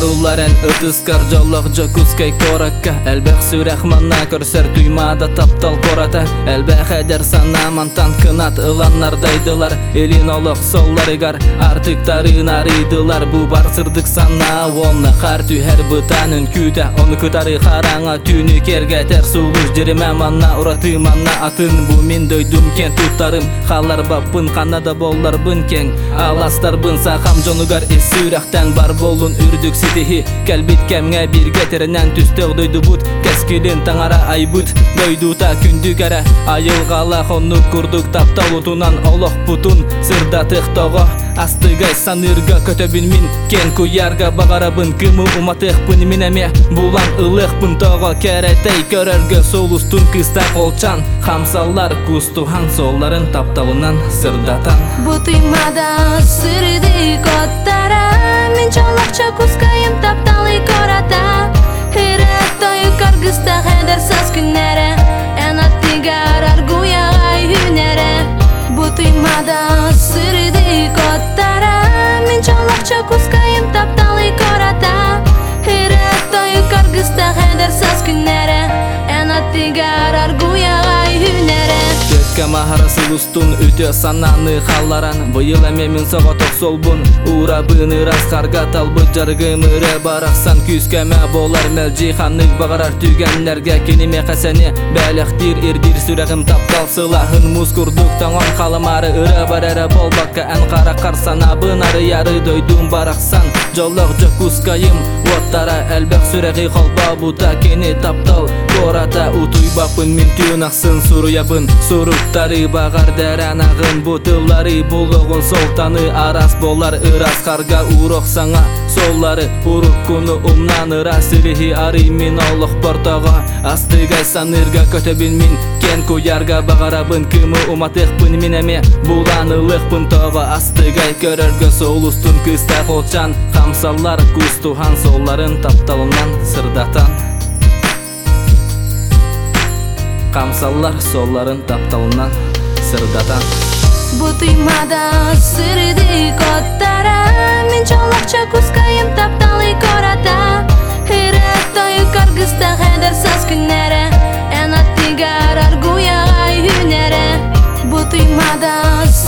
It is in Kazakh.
Аруларын ытыскар жоллық жокускай коракка. Әлбәқ сүрәхманна көрсер туймада таптал кората. Әлбәқ әдер санамантан кынат ыланнардайдылар. Элин олық солларыгар артыктарын арыдылар. Бу бар сырдык сана онны қар түйер бұтанын күті. Оны күтары қараңа түні кергәтер сулуш жеріме манна ұраты манна атын. Бу мен дөйдім кен туттарым қалар бапын қанада боллар бын кен. Аластар бын сақам жонугар сүрәқтен бар болын үрдік сетихи. Кәлбет кәмге бір кетерінен түстіл дөйді бұд. Кәскелен таңара ай бұд дөйдута күндік әрі. Айылғала қонны күрдік таптал ұтынан олық бұтын сырдатық тоғы. Астыгай санырға көтөбін min кен куярга бағарабын кымы уматық пын минеме. Булан ылық пын тоғы кәрәтей көрерге солустун кыста қолчан. Хамсалар кустухан солларын тапталынан сырдатан. Бұтымада сырды коттара. Мен чолақча кускайым тапталы кората. Хирет тойы каргыста хедер сас күннәрі. Ән аттыгар аргуяғай хүнәрі. Бұтымада сырды коттара. Мен чолақча кускайым тапталы кората. Хирет тойы каргыста хедер сас күннәрі. Ән аттыгар аргуяғай хүнәрі. Кәмахара сылыстун үтө сананы қаларан. Бұйыл әмемін соғатық солбун. Урабыны расқарға талбы жарғымыры барақсан. Күз кәмә болар мәлжи ханық бағарар түгенлерге. Кенеме қәсәне бәліқтір ердір сүрәғім таптал сылахын. Мұз күрдік таңон қалымары үрі бар әрі болбаққа. Ән қара қарсана бұнары яры дөйдім барақсан. Жолық жүк күскайым оттара әлбәқ сүрәғи қолба бұта. Кені таптал кората ұтуй бапын мен түйін ақсын сұруябын. Сұруптары бағар дәрәнағын бұтылары бұлығын солтаны арас болар ырас қарға ұруқ саңа соллары ұруқ күні ұмнан ырас іліхи ары мен олық портаға астыгай санырға көтөбін мен кен көярға бағарабын кімі ұматық пын менеме бұланылық пын тоға астыгай көрерге солустун кыста қолчан қамсалар күстухан солларын тапталынан сырдатан. Қамсалар солларын тапталынан сырдатан. Бұтымада сырды коттара. Мен чолақча кускайым тапталы кората. Хирет тойы каргыста хедер сас күннәрі. Ән аттыгар аргуяғай хүнәрі. Бұтымада